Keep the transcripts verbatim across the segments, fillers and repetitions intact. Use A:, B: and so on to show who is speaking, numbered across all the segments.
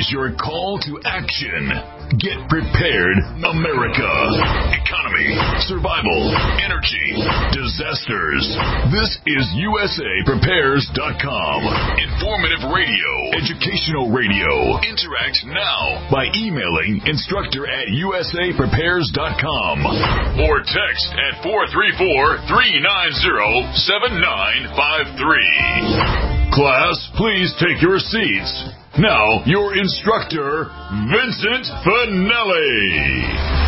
A: your call to action. Get prepared, America. Economy, survival, energy, disasters. This is U S A Prepares dot com. Informative radio, educational radio. Interact now by emailing instructor at U S A Prepares dot com or text at four three four, three nine zero, seven nine five three. Class, please take your seats. Now, your instructor, Vincent Finelli.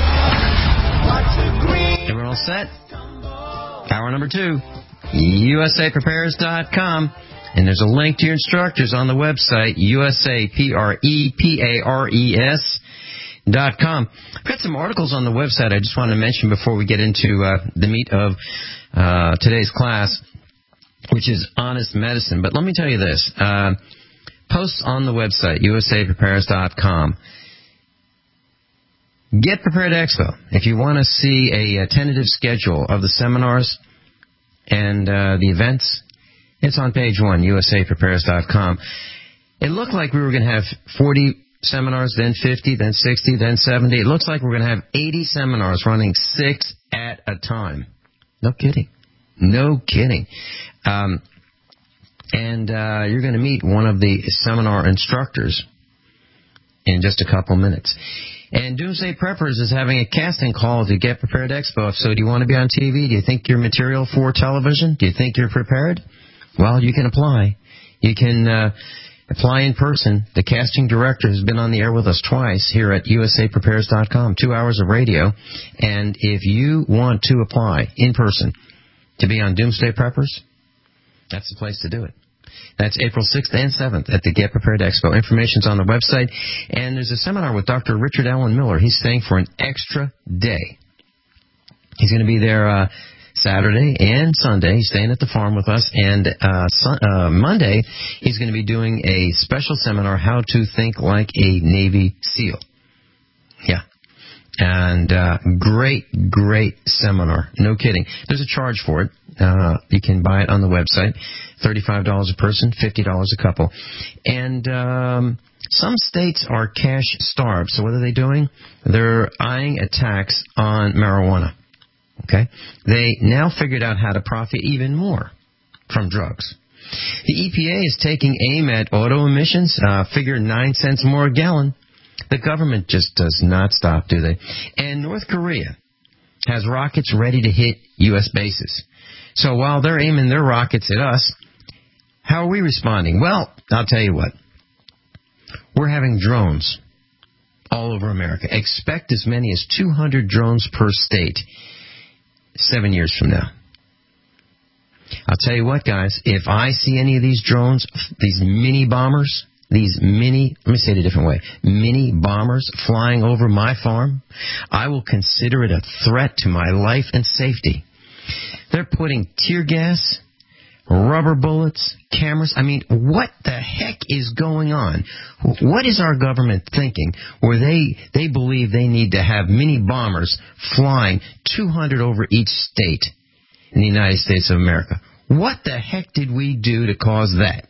B: Everyone all set? Hour number two, U S A Prepares dot com. And there's a link to your instructors on the website, U S A P R E P A R E S dot com. I've got some articles on the website I just wanted to mention before we get into uh, the meat of uh, today's class, which is honest medicine. But let me tell you this. Uh, posts on the website, U S A Prepares dot com. Get Prepared Expo. If you want to see a, a tentative schedule of the seminars and uh, the events, it's on page one, U S A Prepares dot com. It looked like we were going to have forty seminars, then fifty, then sixty, then seventy. It looks like we're going to have eighty seminars running six at a time. No kidding. No kidding. Um, and uh, you're going to meet one of the seminar instructors in just a couple minutes. And Doomsday Preppers is having a casting call to Get Prepared Expo. So do you want to be on T V? Do you think you're material for television? Do you think you're prepared? Well, you can apply. You can uh, apply in person. The casting director has been on the air with us twice here at U S A Prepares dot com, two hours of radio. And if you want to apply in person to be on Doomsday Preppers, that's the place to do it. That's April sixth and seventh at the Get Prepared Expo. Information's on the website. And there's a seminar with Doctor Richard Allen Miller. He's staying for an extra day. He's going to be there uh, Saturday and Sunday. He's staying at the farm with us. And uh, sun, uh, Monday, he's going to be doing a special seminar, How to Think Like a Navy SEAL. Yeah. And uh, great, great seminar. No kidding. There's a charge for it. Uh, you can buy it on the website. thirty-five dollars a person, fifty dollars a couple. And um, some states are cash starved. So what are they doing? They're eyeing a tax on marijuana. Okay? They now figured out how to profit even more from drugs. The E P A is taking aim at auto emissions. Uh, figure nine cents more a gallon. The government just does not stop, do they? And North Korea has rockets ready to hit U S bases. So while they're aiming their rockets at us, how are we responding? Well, I'll tell you what. We're having drones all over America. Expect as many as two hundred drones per state seven years from now. I'll tell you what, guys. If I see any of these drones, these mini bombers, these mini, let me say it a different way, mini bombers flying over my farm, I will consider it a threat to my life and safety. They're putting tear gas, rubber bullets, cameras. I mean, what the heck is going on? What is our government thinking where they, they believe they need to have mini bombers flying two hundred over each state in the United States of America? What the heck did we do to cause that?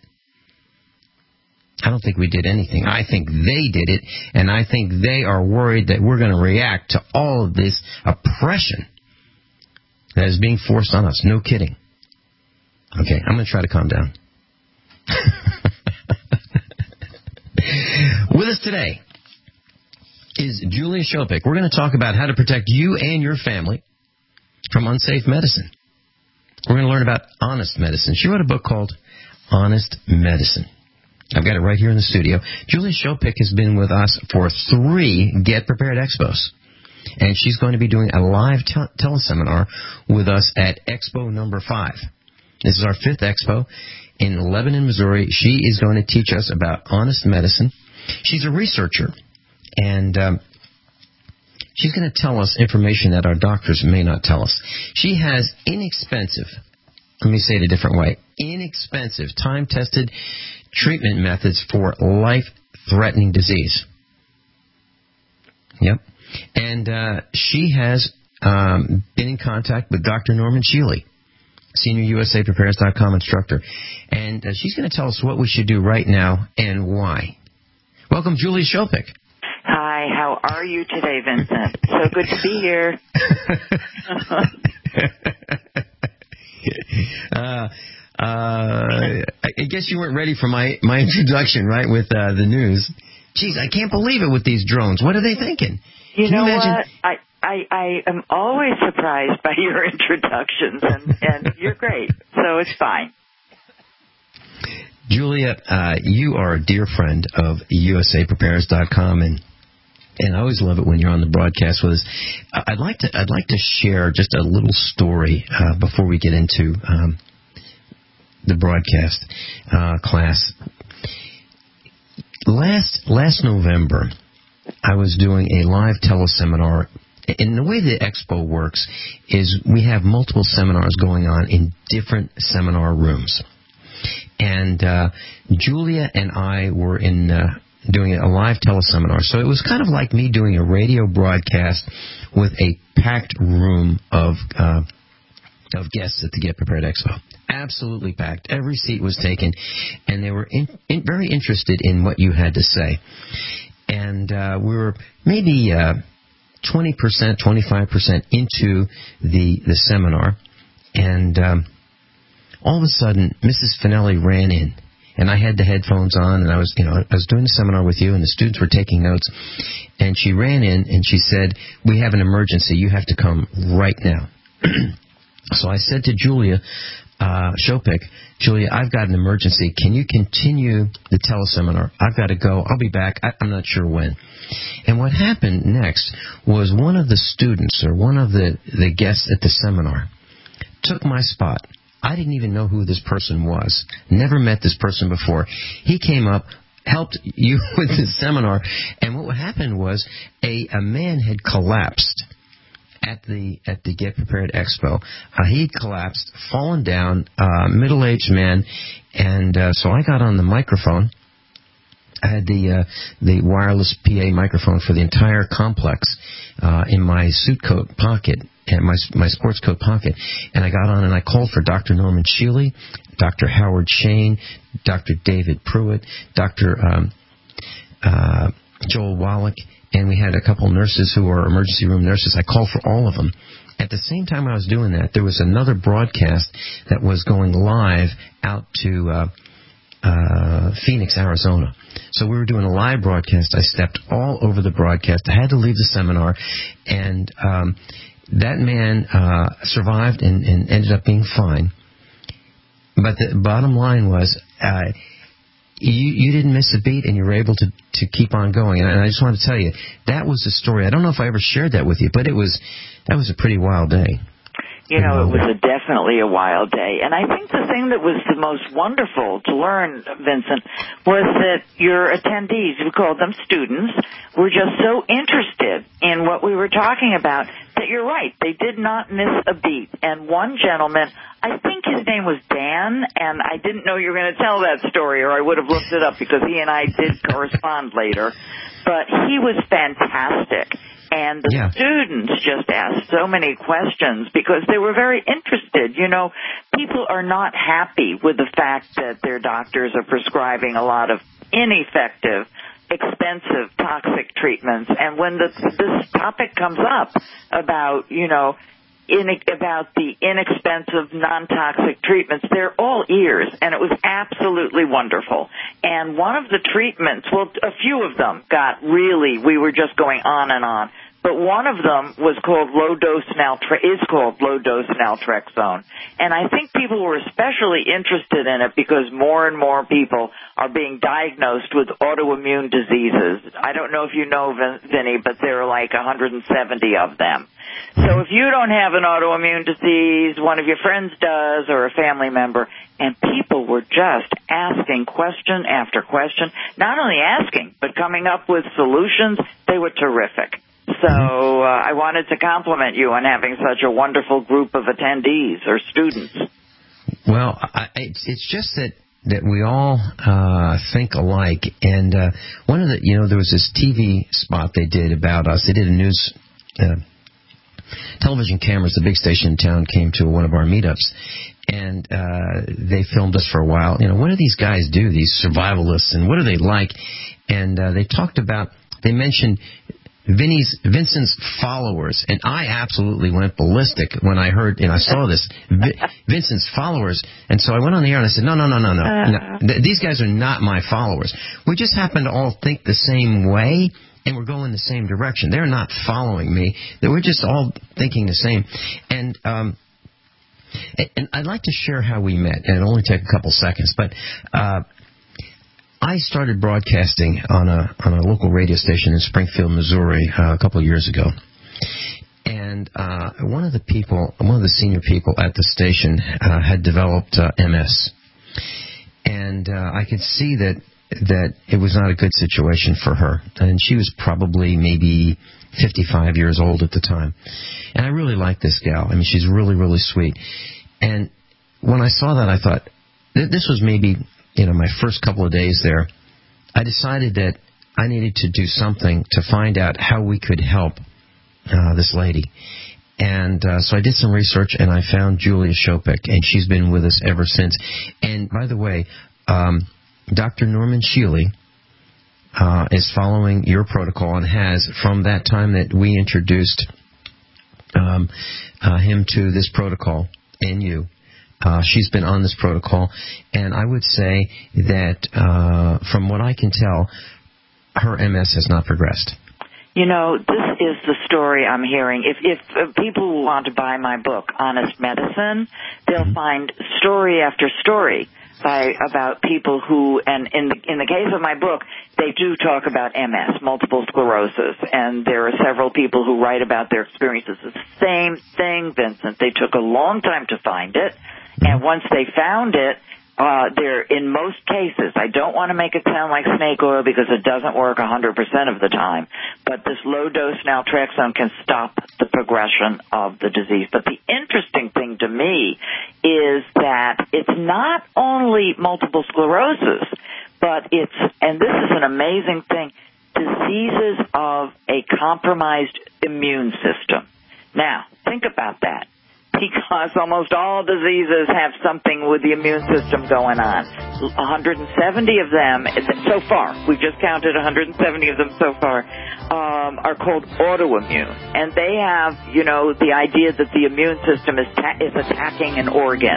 B: I don't think we did anything. I think they did it, and I think they are worried that we're going to react to all of this oppression that is being forced on us. No kidding. Okay, I'm going to try to calm down. With us today is Julia Shopik. We're going to talk about how to protect you and your family from unsafe medicine. We're going to learn about honest medicine. She wrote a book called Honest Medicine. I've got it right here in the studio. Julia Shopik has been with us for three Get Prepared Expos. And she's going to be doing a live te- teleseminar with us at Expo number five. This is our fifth Expo in Lebanon, Missouri. She is going to teach us about honest medicine. She's a researcher, and um, she's going to tell us information that our doctors may not tell us. She has inexpensive, let me say it a different way, inexpensive, time-tested treatment methods for life-threatening disease. Yep. And uh, she has um, been in contact with Doctor Norman Shealy, senior U S A Prepares dot com instructor. And uh, she's going to tell us what we should do right now and why. Welcome, Julia Shopik.
C: Hi, how are you today, Vincent? So good to be here.
B: uh, uh, I guess you weren't ready for my, my introduction, right, with uh, the news. Jeez, I can't believe it with these drones. What are they thinking?
C: You
B: Can
C: know
B: you imagine?
C: what? I, I, I am always surprised by your introductions, and, and you're great, so it's fine.
B: Julia, uh, you are a dear friend of U S A Prepares dot com, and and I always love it when you're on the broadcast with us. I'd like to I'd like to share just a little story uh, before we get into um, the broadcast uh, class. Last last November, I was doing a live teleseminar. And the way the expo works is we have multiple seminars going on in different seminar rooms. And uh, Julia and I were in uh, doing a live teleseminar. So it was kind of like me doing a radio broadcast with a packed room of uh, of guests at the Get Prepared Expo. Absolutely packed. Every seat was taken, and they were in, in, very interested in what you had to say. And uh, we were maybe uh, twenty percent, twenty-five percent into the, the seminar, and um, all of a sudden, Missus Finelli ran in, and I had the headphones on, and I was, you know, I was doing the seminar with you, and the students were taking notes, and she ran in, and she said, "We have an emergency. You have to come right now." So I said to Julia uh, Shopik, "Julia, I've got an emergency. Can you continue the teleseminar? I've got to go. I'll be back. I, I'm not sure when." And what happened next was one of the students or one of the, the guests at the seminar took my spot. I didn't even know who this person was. Never met this person before. He came up, helped you with the seminar, and what happened was a, a man had collapsed at the at the Get Prepared Expo. Uh, he'd collapsed, fallen down, uh, middle-aged man, and uh, so I got on the microphone. I had the uh, the wireless P A microphone for the entire complex uh, in my suit coat pocket, and my my sports coat pocket, and I got on and I called for Doctor Norman Shealy, Doctor Howard Shane, Doctor David Pruitt, Doctor Um, uh, Joel Wallach, and we had a couple nurses who were emergency room nurses. I called for all of them. At the same time I was doing that, there was another broadcast that was going live out to uh, uh, Phoenix, Arizona. So we were doing a live broadcast. I stepped all over the broadcast. I had to leave the seminar, and um, that man uh, survived and, and ended up being fine. But the bottom line was uh, you, you didn't miss a beat, and you were able to, to keep on going. And I just want to tell you, that was the story. I don't know if I ever shared that with you, but it was that was a pretty wild day.
C: You know, it was a definitely a wild day. And I think the thing that was the most wonderful to learn, Vincent, was that your attendees, we called them students, were just so interested in what we were talking about that you're right. They did not miss a beat. And one gentleman, I think his name was Dan, and I didn't know you were going to tell that story, or I would have looked it up because he and I did correspond later. But he was fantastic. And the yeah. students just asked so many questions because they were very interested. You know, people are not happy with the fact that their doctors are prescribing a lot of ineffective, expensive, toxic treatments. And when the, this topic comes up about, you know, in, about the inexpensive, non-toxic treatments, they're all ears, and it was absolutely wonderful. And one of the treatments, well, a few of them got really, we were just going on and on. But one of them was called low-dose naltre- is called low-dose naltrexone. And I think people were especially interested in it because more and more people are being diagnosed with autoimmune diseases. I don't know if you know, Vin- Vinny, but there are like one hundred seventy of them. So if you don't have an autoimmune disease, one of your friends does, or a family member, and people were just asking question after question, not only asking, but coming up with solutions. They were terrific. So uh, I wanted to compliment you on having such a wonderful group of attendees or students.
B: Well, I, it's, it's just that, that we all uh, think alike. And uh, one of the, you know, there was this T V spot they did about us. They did a news, uh, television cameras, the big station in town came to one of our meetups. And uh, they filmed us for a while. You know, what do these guys do, these survivalists, and what are they like? and uh, they talked about, they mentioned Vinny's, Vincent's followers, and I absolutely went ballistic when I heard, and I saw this, Vi- Vincent's followers, and so I went on the air and I said, no, no, no, no, no, no. Th- these guys are not my followers. We just happen to all think the same way, and we're going the same direction. They're not following me. We're just all thinking the same. And um, and I'd like to share how we met, and it'll only take a couple seconds, but uh, I started broadcasting on a on a local radio station in Springfield, Missouri, uh, a couple of years ago. And uh, one of the people, one of the senior people at the station uh, had developed uh, M S. And uh, I could see that that it was not a good situation for her. And she was probably maybe fifty-five years old at the time. And I really liked this gal. I mean, she's really, really sweet. And when I saw that, I thought, th- this was maybe, you know, my first couple of days there. I decided that I needed to do something to find out how we could help uh, this lady. And uh, so I did some research, and I found Julia Shopik, and she's been with us ever since. And by the way, um, Doctor Norman Shealy uh, is following your protocol and has from that time that we introduced um, uh, him to this protocol and you. Uh, she's been on this protocol, and I would say that uh, from what I can tell, her M S has not progressed.
C: You know, this is the story I'm hearing. If, if uh, people want to buy my book, Honest Medicine, they'll mm-hmm. find story after story by about people who, and in the, in the case of my book, they do talk about M S, multiple sclerosis, and there are several people who write about their experiences. It's the same thing, Vincent. They took a long time to find it, and once they found it, Uh, there, in most cases, I don't want to make it sound like snake oil because it doesn't work one hundred percent of the time, but this low-dose naltrexone can stop the progression of the disease. But the interesting thing to me is that it's not only multiple sclerosis, but it's, and this is an amazing thing, diseases of a compromised immune system. Now, think about that. Because almost all diseases have something with the immune system going on. one hundred seventy of them, so far, we've just counted one hundred seventy of them so far, um, are called autoimmune. And they have, you know, the idea that the immune system is, ta- is attacking an organ.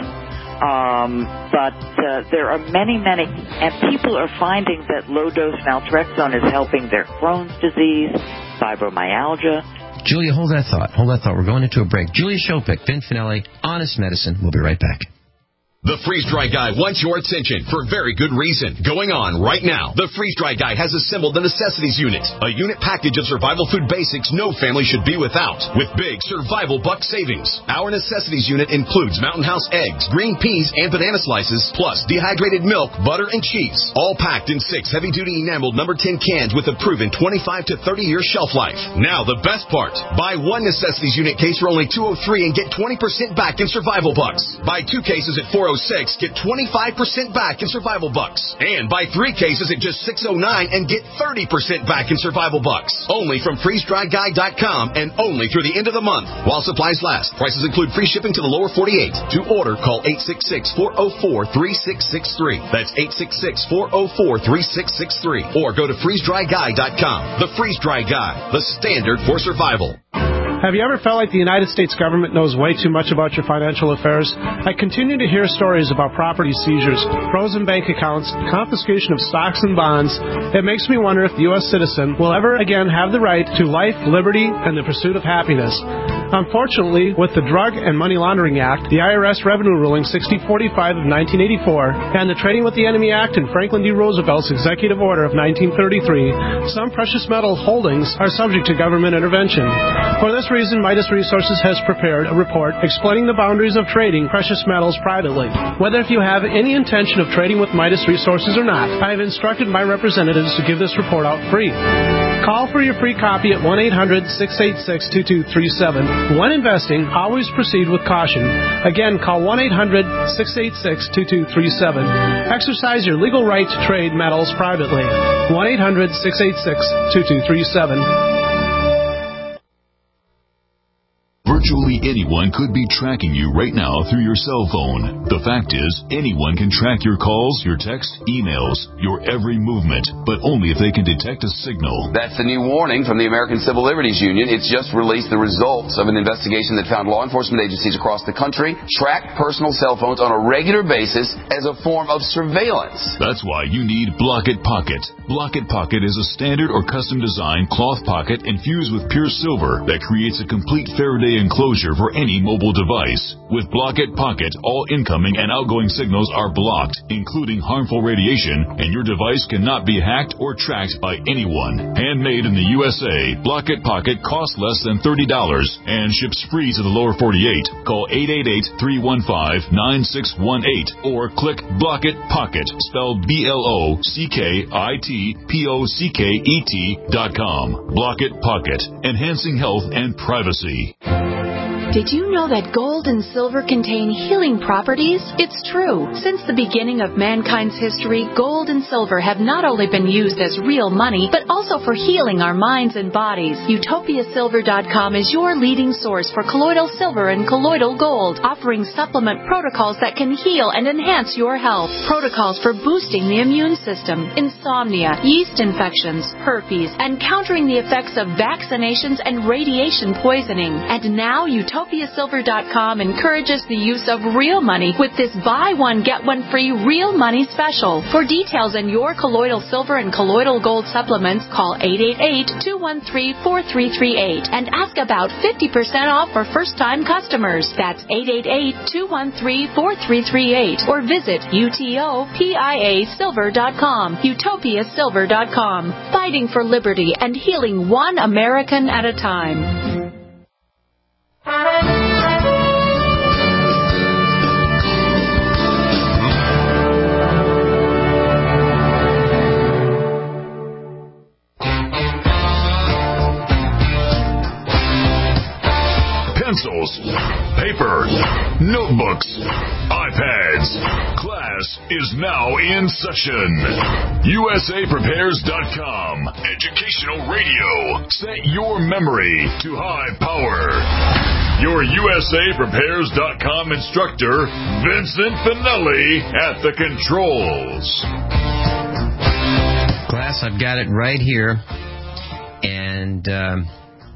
C: Um, but uh, there are many, many, and people are finding that low-dose naltrexone is helping their Crohn's disease, fibromyalgia.
B: Julia, hold that thought. Hold that thought. We're going into a break. Julia Shopik, Vin Finelli, Honest Medicine. We'll be right back.
A: The Freeze Dry Guy wants your attention for very good reason. Going on right now, the Freeze Dry Guy has assembled the Necessities Unit, a unit package of survival food basics no family should be without, with big survival buck savings. Our Necessities Unit includes Mountain House eggs, green peas, and banana slices, plus dehydrated milk, butter, and cheese, all packed in six heavy-duty enameled number ten cans with a proven twenty-five to thirty year shelf life. Now, the best part. Buy one Necessities Unit case for only two hundred three dollars and get twenty percent back in survival bucks. Buy two cases at four oh six, get twenty-five percent back in survival bucks. And buy three cases at just six oh nine and get thirty percent back in survival bucks. Only from freeze dry guy dot com and only through the end of the month while supplies last. Prices include free shipping to the lower forty-eight. To order, call eight six six, four oh four, three six six three. That's eight six six, four oh four, three six six three. Or go to freeze dry guy dot com. The Freeze Dry Guy, the standard for survival.
D: Have you ever felt like the United States government knows way too much about your financial affairs? I continue to hear stories about property seizures, frozen bank accounts, confiscation of stocks and bonds. It makes me wonder if the U S citizen will ever again have the right to life, liberty, and the pursuit of happiness. Unfortunately, with the Drug and Money Laundering Act, the I R S Revenue Ruling sixty forty-five of nineteen eighty-four, and the Trading with the Enemy Act and Franklin D. Roosevelt's Executive Order of nineteen thirty-three, some precious metal holdings are subject to government intervention. For this reason, Midas Resources has prepared a report explaining the boundaries of trading precious metals privately. Whether if you have any intention of trading with Midas Resources or not, I have instructed my representatives to give this report out free. Call for your free copy at one eight hundred, six eight six, two two three seven. When investing, always proceed with caution. Again, call one eight hundred, six eight six, two two three seven. Exercise your legal right to trade metals privately. one eight hundred, six eight six, two two three seven.
A: Virtually anyone could be tracking you right now through your cell phone. The fact is, anyone can track your calls, your texts, emails, your every movement, but only if they can detect a signal.
E: That's the new warning from the American Civil Liberties Union. It's just released the results of an investigation that found law enforcement agencies across the country track personal cell phones on a regular basis as a form of surveillance.
A: That's why you need Block-It Pocket. Block-It Pocket is a standard or custom-designed cloth pocket infused with pure silver that creates a complete Faraday enclosure for any mobile device. With Block-It Pocket, all incoming and outgoing signals are blocked, including harmful radiation, and your device cannot be hacked or tracked by anyone. Handmade in the U S A, Block-It Pocket costs less than thirty dollars and ships free to the lower forty-eight. Call eight eight eight, three one five, nine six one eight or click Block-It Pocket, spelled B L O C K I T P O C K E T dot com. Block-It Pocket, enhancing health and privacy.
F: Did you know that gold and silver contain healing properties? It's true. Since the beginning of mankind's history, gold and silver have not only been used as real money, but also for healing our minds and bodies. Utopia Silver dot com is your leading source for colloidal silver and colloidal gold, offering supplement protocols that can heal and enhance your health. Protocols for boosting the immune system, insomnia, yeast infections, herpes, and countering the effects of vaccinations and radiation poisoning. And now Utopia Silver dot com encourages the use of real money with this buy one, get one free real money special. For details on your colloidal silver and colloidal gold supplements, call eight eight eight, two one three, four three three eight and ask about fifty percent off for first-time customers. That's eight eight eight, two one three, four three three eight or visit Utopia Silver dot com. Utopia Silver dot com. Fighting for liberty and healing one American at a time.
A: Pencils, paper, notebooks, iPads. Class is now in session. U S A Prepares dot com. Educational radio. Set your memory to high power. Your U S A Prepares dot com instructor, Vincent Finelli, at the controls.
B: Class, I've got it right here. And um,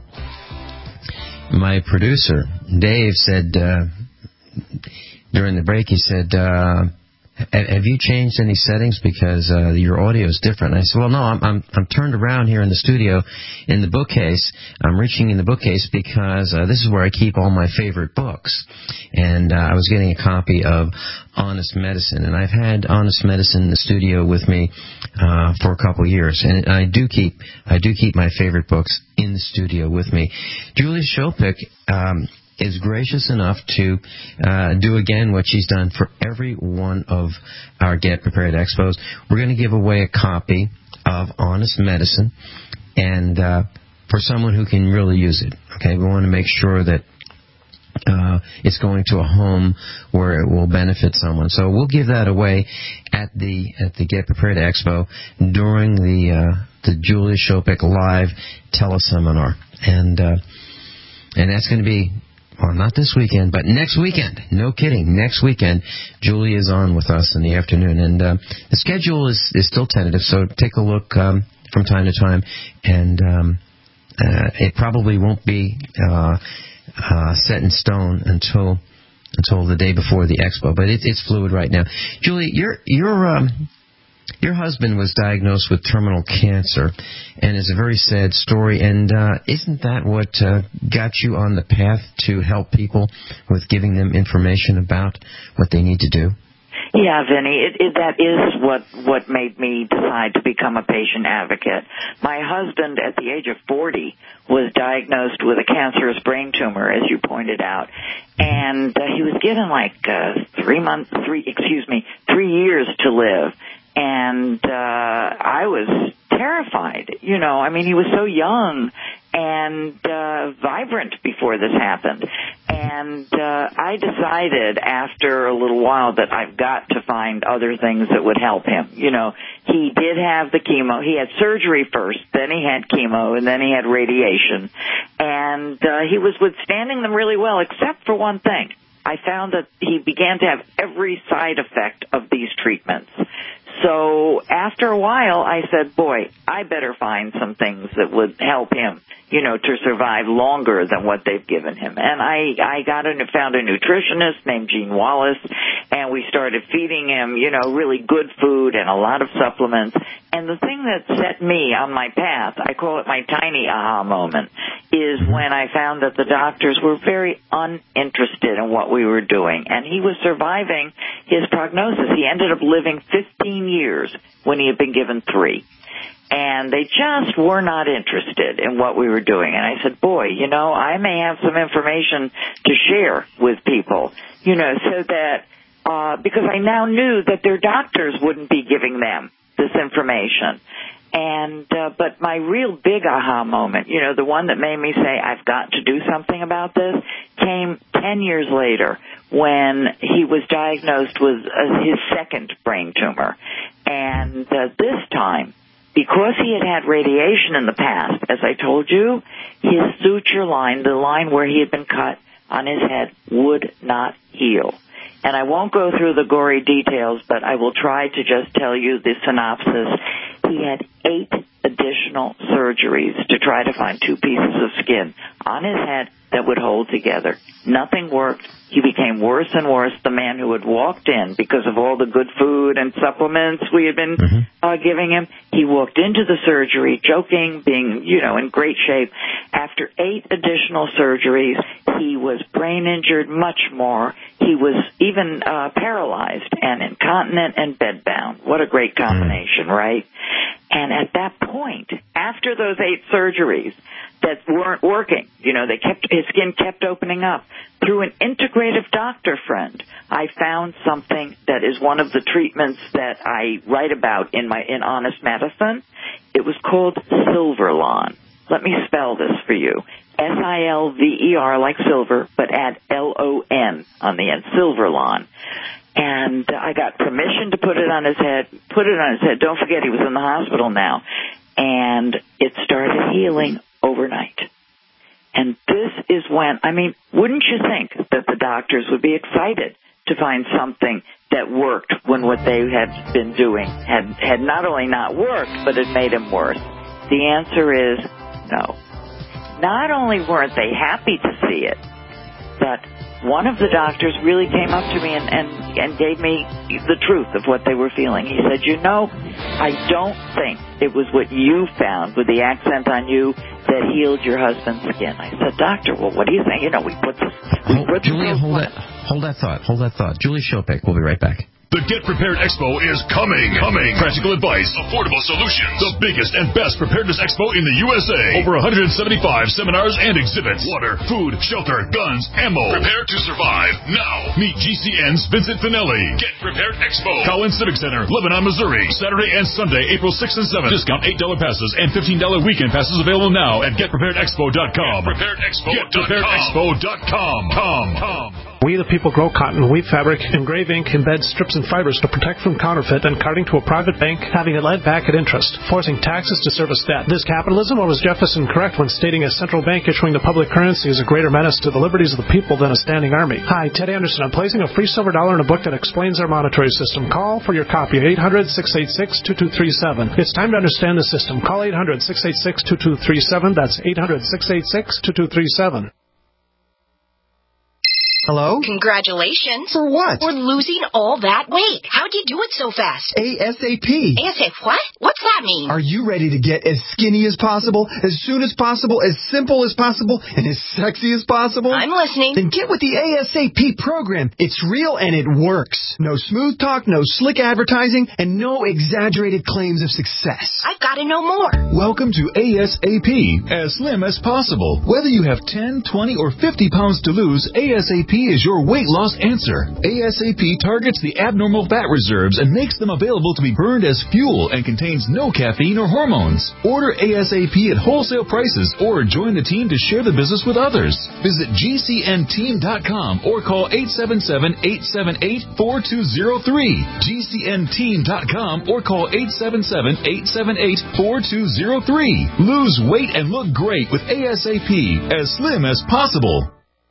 B: my producer, Dave, said uh, during the break, he said, uh, have you changed any settings because uh, your audio is different? And I said, well, no, I'm, I'm I'm turned around here in the studio in the bookcase. I'm reaching in the bookcase because uh, this is where I keep all my favorite books. And uh, I was getting a copy of Honest Medicine, and I've had Honest Medicine in the studio with me uh, for a couple of years, and I do keep I do keep my favorite books in the studio with me. Julia Shopik um, is gracious enough to uh, do again what she's done for every one of our Get Prepared Expos. We're going to give away a copy of Honest Medicine, and uh, for someone who can really use it. Okay, we want to make sure that Uh, it's going to a home where it will benefit someone. So we'll give that away at the at the Get Prepared Expo during the uh, the Julia Shopik live teleseminar, and uh, and that's going to be, well, not this weekend, but next weekend. No kidding, next weekend, Julia is on with us in the afternoon, and uh, the schedule is is still tentative. So take a look um, from time to time, and um, uh, it probably won't be Uh, Uh, set in stone until until the day before the expo, but it, it's fluid right now. Julie, your your um, your husband was diagnosed with terminal cancer, and it's a very sad story. And uh, isn't that what uh, got you on the path to help people with giving them information about what they need to do?
C: Yeah, Vinny, it, it, that is what what made me decide to become a patient advocate. My husband, at the age of forty, was diagnosed with a cancerous brain tumor, as you pointed out, and uh, he was given like uh, three months, three excuse me, three years to live, and uh, I was terrified. You know, I mean, he was so young, and uh, vibrant before this happened. And uh, I decided after a little while that I've got to find other things that would help him. You know, he did have the chemo. He had surgery first, then he had chemo, and then he had radiation. And uh, he was withstanding them really well, except for one thing. I found that he began to have every side effect of these treatments. So after a while, I said, boy, I better find some things that would help him, you know, to survive longer than what they've given him. And I, I got a, found a nutritionist named Gene Wallace, and we started feeding him, you know, really good food and a lot of supplements. And the thing that set me on my path, I call it my tiny aha moment, is when I found that the doctors were very uninterested in what we were doing. And he was surviving his prognosis. He ended up living fifteen years when he had been given three. And they just were not interested in what we were doing. And I said, boy, you know, I may have some information to share with people, you know, so that, uh, because I now knew that their doctors wouldn't be giving them this information. And, uh, but my real big aha moment, you know, the one that made me say, I've got to do something about this, came ten years later when he was diagnosed with uh, his second brain tumor. And uh, this time, because he had had radiation in the past, as I told you, his suture line, the line where he had been cut on his head, would not heal. And I won't go through the gory details, but I will try to just tell you the synopsis. He had eight additional surgeries to try to find two pieces of skin on his head that would hold together. Nothing worked. He became worse and worse. The man who had walked in because of all the good food and supplements we had been mm-hmm. uh, giving him, he walked into the surgery joking, being, you know, in great shape. After eight additional surgeries, he was brain injured much more. He was even uh, paralyzed and incontinent and bedbound. What a great combination, mm-hmm. right? And at that point, after those eight surgeries that weren't working, you know, they kept his skin kept opening up. Through an integrative doctor friend, I found something that is one of the treatments that I write about in my in Honest Medicine. It was called Silverlon. Let me spell this for you. S I L V E R like silver, but add L O N on the end, Silverlon. And I got permission to put it on his head, put it on his head. Don't forget, he was in the hospital now. And it started healing overnight. And this is when, I mean, wouldn't you think that the doctors would be excited to find something that worked when what they had been doing had, had not only not worked, but it made him worse? The answer is no. Not only weren't they happy to see it, but one of the doctors really came up to me and, and, and gave me the truth of what they were feeling. He said, you know, I don't think it was what you found with the accent on you that healed your husband's skin. I said, doctor, well, what do you think? You know, we put this... We
B: hold,
C: put
B: Julia, hold that, hold that thought. Hold that thought. Julie Shopek, we'll be right back.
A: The Get Prepared Expo is coming. Coming. Practical advice, affordable solutions. The biggest and best preparedness expo in the U S A. Over one hundred seventy-five seminars and exhibits. Water, food, shelter, guns, ammo. Prepare to survive now. Meet G C N's Vincent Finelli. Get Prepared Expo. Collins Civic Center, Lebanon, Missouri. Saturday and Sunday, April sixth and seventh. Discount eight dollars passes and fifteen dollars weekend passes available now at get prepared expo dot com. get prepared expo dot com. get prepared expo dot com. Com, com.
D: We the people grow cotton, weave fabric, engrave ink, embed strips and fibers to protect from counterfeit and carting to a private bank, having it lent back at interest, forcing taxes to service debt. This capitalism, or was Jefferson correct when stating a central bank issuing the public currency is a greater menace to the liberties of the people than a standing army? Hi, Ted Anderson. I'm placing a free silver dollar in a book that explains our monetary system. Call for your copy at eight hundred, six eight six, two two three seven. It's time to understand the system. Call eight hundred, six eight six, two two three seven. That's eight hundred, six eight six, two two three seven.
G: Hello?
H: Congratulations.
G: For what?
H: For losing all that weight. How'd you do it so fast?
G: ASAP.
H: ASAP what? What's that mean?
G: Are you ready to get as skinny as possible, as soon as possible, as simple as possible, and as sexy as possible?
H: I'm listening.
G: Then get with the ASAP program. It's real and it works. No smooth talk, no slick advertising, and no exaggerated claims of success.
H: I've got to know more.
I: Welcome to ASAP. As slim as possible. Whether you have ten, twenty, or fifty pounds to lose, ASAP P is your weight loss answer. A S A P targets the abnormal fat reserves and makes them available to be burned as fuel and contains no caffeine or hormones. Order A S A P at wholesale prices or join the team to share the business with others. Visit G C N team dot com or call eight seven seven, eight seven eight, four two zero three. G C N team dot com or call eight seven seven, eight seven eight, four two zero three. Lose weight and look great with A S A P, as slim as possible.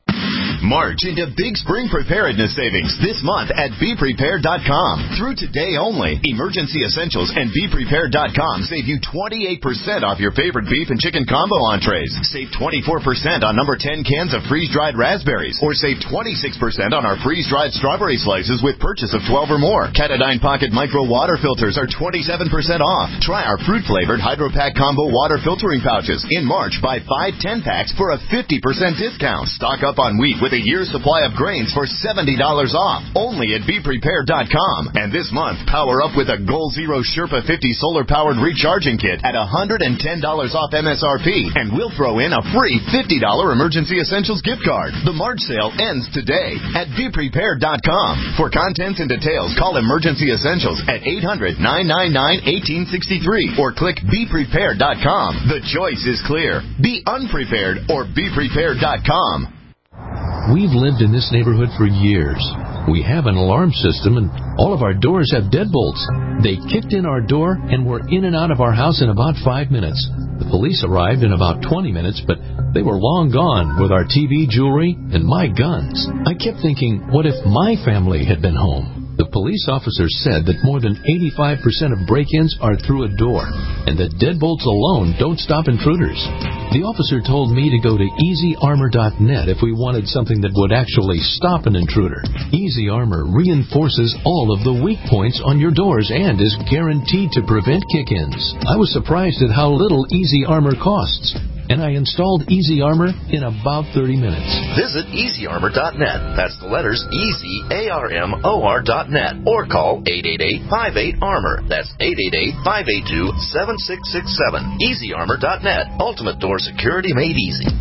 J: March into big spring preparedness savings this month at be prepared dot com. Through today only, Emergency Essentials and be prepared dot com save you twenty-eight percent off your favorite beef and chicken combo entrees. Save twenty-four percent on number ten cans of freeze-dried raspberries, or save twenty-six percent on our freeze-dried strawberry slices with purchase of twelve or more. Katadyn Pocket Micro Water Filters are twenty-seven percent off. Try our fruit-flavored Hydro Pack Combo Water Filtering Pouches. In March, buy five ten-packs for a fifty percent discount. Stock up on wheat with a year's supply of grains for seventy dollars off, only at be prepared dot com. And this month, power up with a Goal Zero Sherpa fifty solar-powered recharging kit at one hundred ten dollars off M S R P, and we'll throw in a free fifty dollars Emergency Essentials gift card. The March sale ends today at be prepared dot com. For contents and details, call Emergency Essentials at eight hundred, nine nine nine, one eight six three or click be prepared dot com. The choice is clear. Be unprepared or be prepared dot com.
K: We've lived in this neighborhood for years. We have an alarm system, and all of our doors have deadbolts. They kicked in our door and were in and out of our house in about five minutes. The police arrived in about twenty minutes, but they were long gone with our T V, jewelry, and my guns. I kept thinking, what if my family had been home? The police officer said that more than eighty-five percent of break-ins are through a door, and that deadbolts alone don't stop intruders. The officer told me to go to easy armor dot net if we wanted something that would actually stop an intruder. Easy Armor reinforces all of the weak points on your doors and is guaranteed to prevent kick-ins. I was surprised at how little Easy Armor costs, and I installed Easy Armor in about thirty minutes.
L: Visit easy armor dot net. That's the letters easy, A R M O R dot net. Or call eight eight eight, five eight, armor. That's eight eight eight, five eight two, seven six six seven. easy armor dot net. Ultimate door security made easy.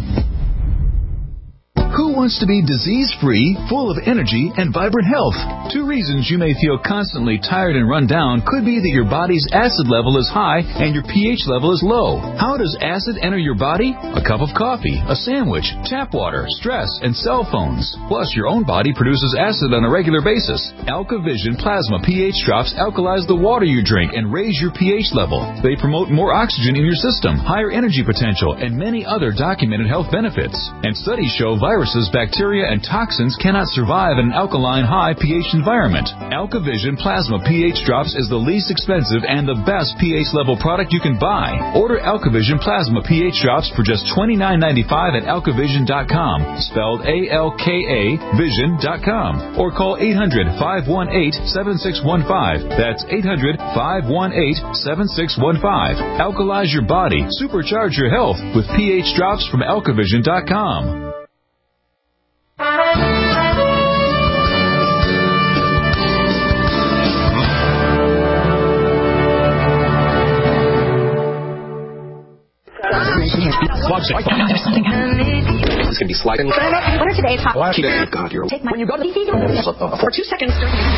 I: Who wants to be disease-free, full of energy, and vibrant health? Two reasons you may feel constantly tired and run down could be that your body's acid level is high and your pH level is low. How does acid enter your body? A cup of coffee, a sandwich, tap water, stress, and cell phones. Plus, your own body produces acid on a regular basis. AlkaVision Plasma pH drops alkalize the water you drink and raise your pH level. They promote more oxygen in your system, higher energy potential, and many other documented health benefits. And studies show viruses, bacteria, and toxins cannot survive in an alkaline high pH environment. AlkaVision Plasma pH Drops is the least expensive and the best pH level product you can buy. Order AlkaVision Plasma pH Drops for just twenty-nine ninety-five at alka vision dot com, spelled A L K A vision dot com, or call eight hundred, five one eight, seven six one five. That's eight hundred, five one eight, seven six one five. Alkalize your body, supercharge your health with pH Drops from alka vision dot com.
M: There's something This can be sliding. What are today's hot? God, you're Take my, when you go to the for two seconds.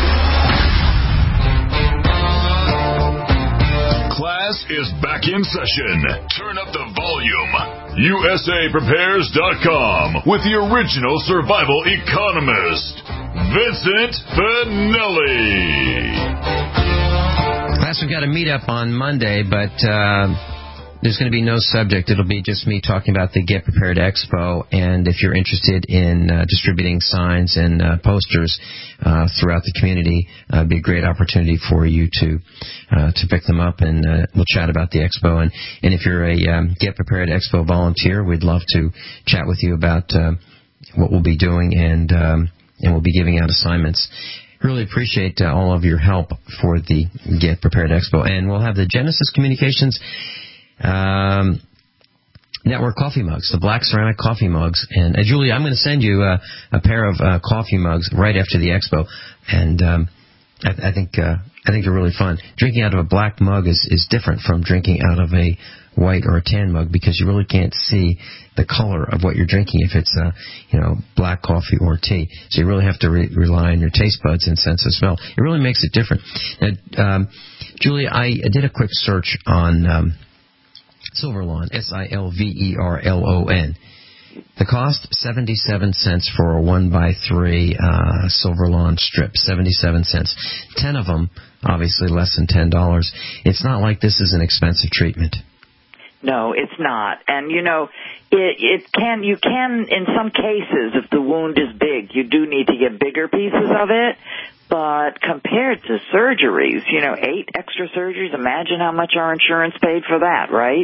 A: Class is back in session. Turn up the volume. U S A Prepares dot com with the original survival economist, Vincent Finelli.
B: Class, we've got a meetup on Monday, but uh, there's going to be no subject. It'll be just me talking about the Get Prepared Expo, and if you're interested in uh, distributing signs and uh, posters uh, throughout the community, uh, it'd be a great opportunity for you to uh, to pick them up, and uh, we'll chat about the expo. And, and if you're a um, Get Prepared Expo volunteer, we'd love to chat with you about uh, what we'll be doing, and um, and we'll be giving out assignments. Really appreciate uh, all of your help for the Get Prepared Expo, and we'll have the Genesis Communications Um, network coffee mugs, the black ceramic coffee mugs. And uh, Julie, I'm going to send you uh, a pair of uh, coffee mugs right after the expo. And um, I, I think uh, I think they're really fun. Drinking out of a black mug is, is different from drinking out of a white or a tan mug because you really can't see the color of what you're drinking if it's, uh, you know, black coffee or tea. So you really have to re- rely on your taste buds and sense of smell. It really makes it different. Now, um, Julia, I did a quick search on um, Silverlawn, S I L V E R L O N. The cost, seventy-seven cents for a one by three uh, Silverlawn strip, seventy-seven cents. Ten of them, obviously less than ten dollars. It's not like this is an expensive treatment.
C: No, it's not. And, you know, it, it can, you can, in some cases, if the wound is big, you do need to get bigger pieces of it. But compared to surgeries, you know, eight extra surgeries, imagine how much our insurance paid for that, right?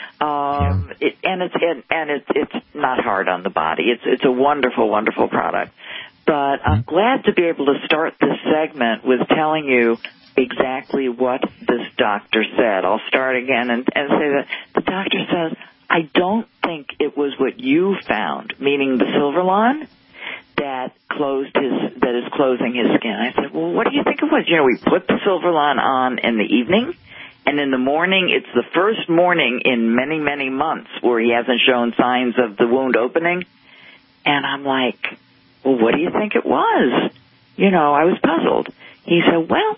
C: Um, yeah. it, and it's, it, and it's, it's not hard on the body. It's, it's a wonderful, wonderful product. But I'm glad to be able to start this segment with telling you exactly what this doctor said. I'll start again and, and say that the doctor says, I don't think it was what you found, meaning the Silverlawn, that closed his, that is closing his skin. I said, well, what do you think it was? You know, we put the Silverlawn on in the evening, and in the morning, it's the first morning in many, many months where he hasn't shown signs of the wound opening. And I'm like, well, what do you think it was? You know, I was puzzled. He said, well,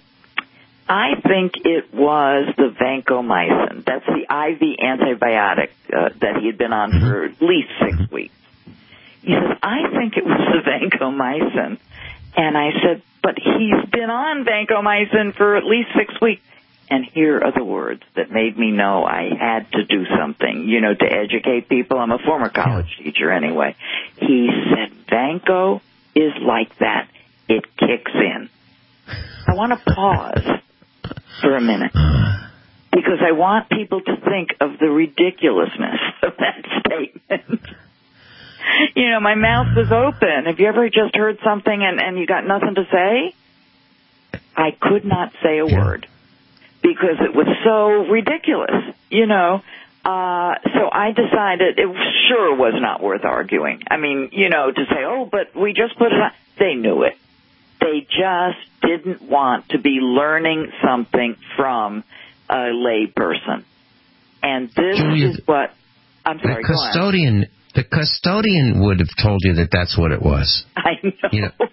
C: I think it was the vancomycin. That's the I V antibiotic uh, that he had been on for at least six weeks. He says, I think it was the vancomycin. And I said, but he's been on vancomycin for at least six weeks. And here are the words that made me know I had to do something, you know, to educate people. I'm a former college teacher anyway. He said, Vanco is like that. It kicks in. I want to pause for a minute because I want people to think of the ridiculousness of that statement. You know, my mouth was open. Have you ever just heard something and, and you got nothing to say? I could not say a word because it was so ridiculous, you know. Uh, so I decided it sure was not worth arguing. I mean, you know, to say, oh, but we just put it on. They knew it. They just didn't want to be learning something from a lay person. And this Julia, is what, I'm sorry,
B: the custodian, the custodian would have told you that that's what it was.
C: I know.
B: You know,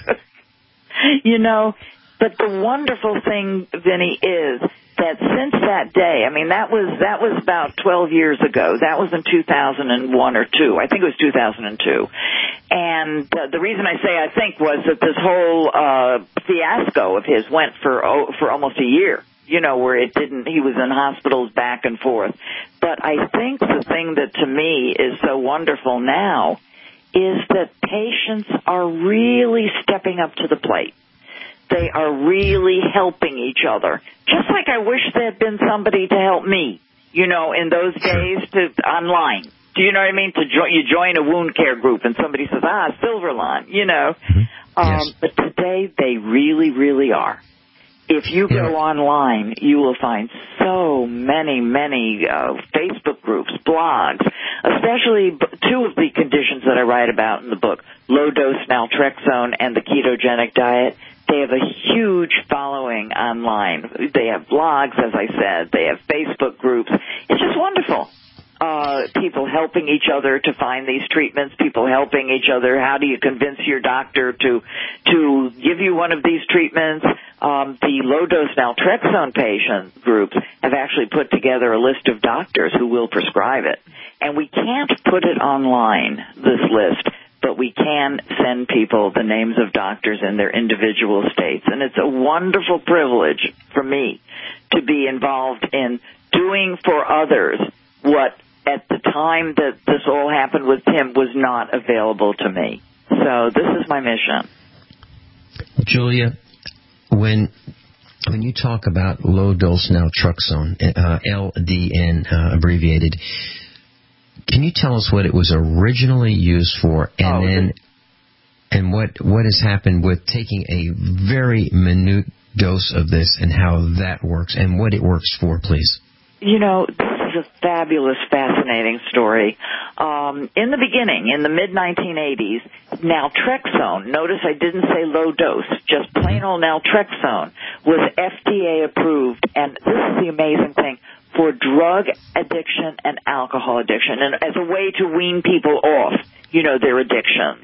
C: you know but the wonderful thing, Vinny, is that since that day, I mean, that was that was about twelve years ago. That was in two thousand one or two. I think it was two thousand two. And uh, the reason I say I think was that this whole uh, fiasco of his went for oh, for almost a year. You know, where it didn't, he was in hospitals back and forth. But I think the thing that to me is so wonderful now is that patients are really stepping up to the plate. They are really helping each other. Just like I wish there had been somebody to help me, you know, in those days to online. Do you know what I mean? To jo- you join a wound care group and somebody says, ah, Silverlawn, you know. Mm-hmm. Um, yes. But today they really, really are. If you go yeah. online, you will find so many, many uh, Facebook groups, blogs, especially two of the conditions that I write about in the book, low-dose naltrexone and the ketogenic diet. They have a huge following online. They have blogs, as I said. They have Facebook groups. It's just wonderful. Uh, people helping each other to find these treatments, people helping each other. How do you convince your doctor to to give you one of these treatments? Um, the low-dose naltrexone patient groups have actually put together a list of doctors who will prescribe it. And we can't put it online, this list, but we can send people the names of doctors in their individual states. And it's a wonderful privilege for me to be involved in doing for others what at the time that this all happened with Tim was not available to me. So this is my mission.
B: Julia, when when you talk about low-dose naltrexone, uh, L D N uh, abbreviated, can you tell us what it was originally used for, and oh, then and what what has happened with taking a very minute dose of this and how that works and what it works for, please?
C: You know, this is a fabulous, fascinating story. Um, in the beginning, in the mid nineteen eighties, naltrexone, notice I didn't say low dose, just plain old naltrexone, was F D A approved, and this is the amazing thing, for drug addiction and alcohol addiction, and as a way to wean people off, you know, their addictions.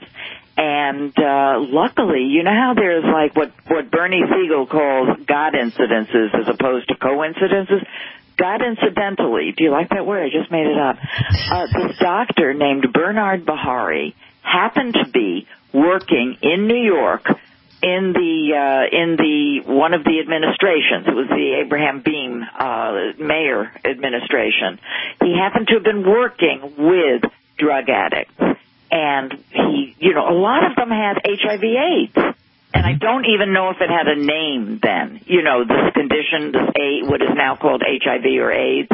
C: And uh luckily, you know how there's like what, what Bernie Siegel calls God incidences as opposed to coincidences? God incidentally, do you like that word? I just made it up. Uh, this doctor named Bernard Bahari happened to be working in New York in the uh, in the one of the administrations. It was the Abraham Beam uh, mayor administration. He happened to have been working with drug addicts, and he, you know, a lot of them had H I V/AIDS. And I don't even know if it had a name then. You know, this condition, this A, what is now called H I V or AIDS.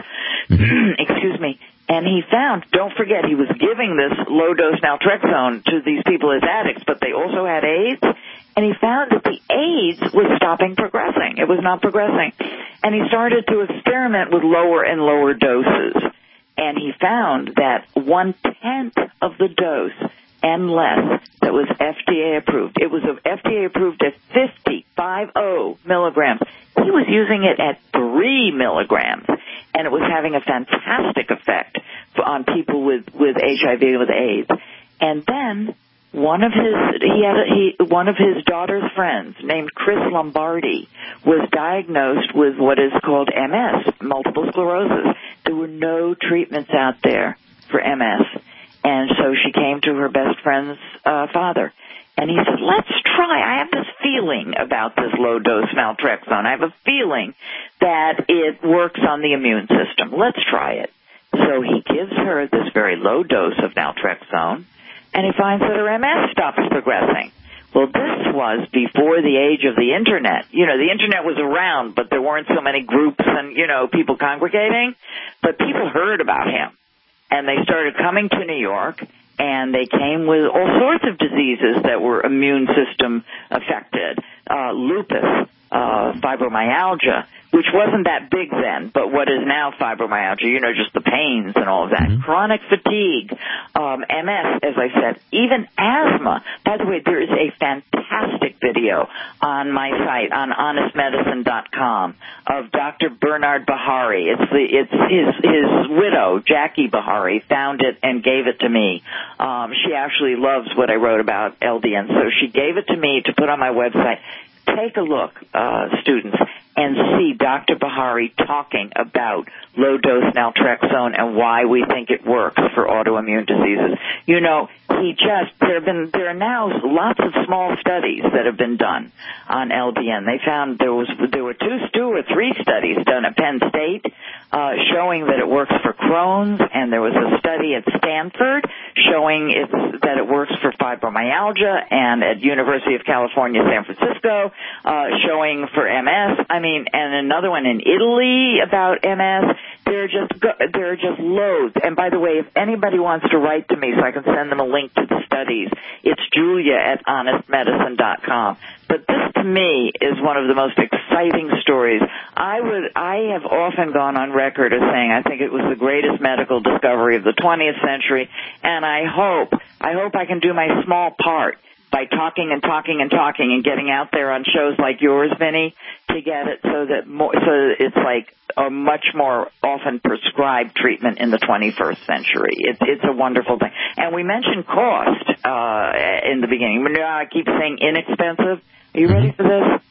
C: Excuse me. And he found, don't forget, he was giving this low-dose naltrexone to these people as addicts, but they also had AIDS. And he found that the AIDS was stopping progressing. It was not progressing. And he started to experiment with lower and lower doses. And he found that one-tenth of the dose and less that was F D A approved. It was F D A approved at fifty, fifty milligrams. He was using it at three milligrams, and it was having a fantastic effect on people with, with H I V and with AIDS. And then one of his he had a, he one of his daughter's friends named Chris Lombardi was diagnosed with what is called M S, multiple sclerosis. There were no treatments out there for M S. And so she came to her best friend's uh, father, and he said, let's try. I have this feeling about this low-dose naltrexone. I have a feeling that it works on the immune system. Let's try it. So he gives her this very low dose of naltrexone, and he finds that her M S stops progressing. Well, this was before the age of the Internet. You know, the Internet was around, but there weren't so many groups and, you know, people congregating. But people heard about him. And they started coming to New York, and they came with all sorts of diseases that were immune system affected, uh, lupus, uh, fibromyalgia, which wasn't that big then, but what is now fibromyalgia, you know, just the pains and all of that, mm-hmm. chronic fatigue, um, M S, as I said, even asthma. By the way, there is a fantastic video on my site, on honest medicine dot com, of Doctor Bernard Bahari. It's the, it's his, his widow, Jackie Bahari, found it and gave it to me. Um, she actually loves what I wrote about L D N, so she gave it to me to put on my website. Take a look, uh, students, and see Doctor Bahari talking about low-dose naltrexone and why we think it works for autoimmune diseases. You know, he just, there have been, there are now lots of small studies that have been done on L D N. They found there was, there were two, two or three studies done at Penn State, uh, showing that it works for Crohn's, and there was a study at Stanford showing it's, that it works for fibromyalgia, and at University of California, San Francisco, uh, showing for M S. I mean, and another one in Italy about M S. There are just there are just loads. And by the way, if anybody wants to write to me so I can send them a link to the studies, it's Julia at honest medicine dot com. But this, to me, is one of the most exciting stories. I would I have often gone on record as saying I think it was the greatest medical discovery of the twentieth century, and I hope I hope I can do my small part by talking and talking and talking and getting out there on shows like yours, Vinny, to get it so that more, so that it's like a much more often prescribed treatment in the twenty-first century. It's it's a wonderful thing. And we mentioned cost uh, in the beginning. I keep saying inexpensive. Are you ready for this?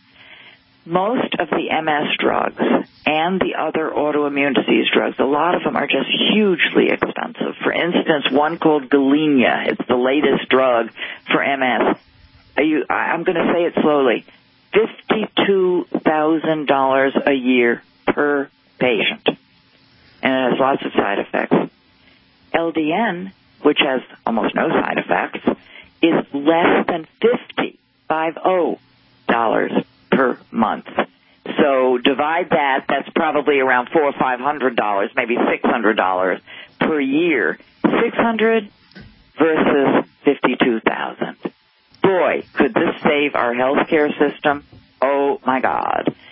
C: Most of the M S drugs and the other autoimmune disease drugs, a lot of them are just hugely expensive. For instance, one called Gilenya, it's the latest drug for M S. Are you, I'm going to say it slowly, fifty-two thousand dollars a year per patient. And it has lots of side effects. L D N, which has almost no side effects, is less than fifty, five oh dollars per month. So divide that, that's probably around four or five hundred dollars, maybe six hundred dollars per year. Six hundred versus fifty-two thousand. Boy, could this save our healthcare system? Oh my God.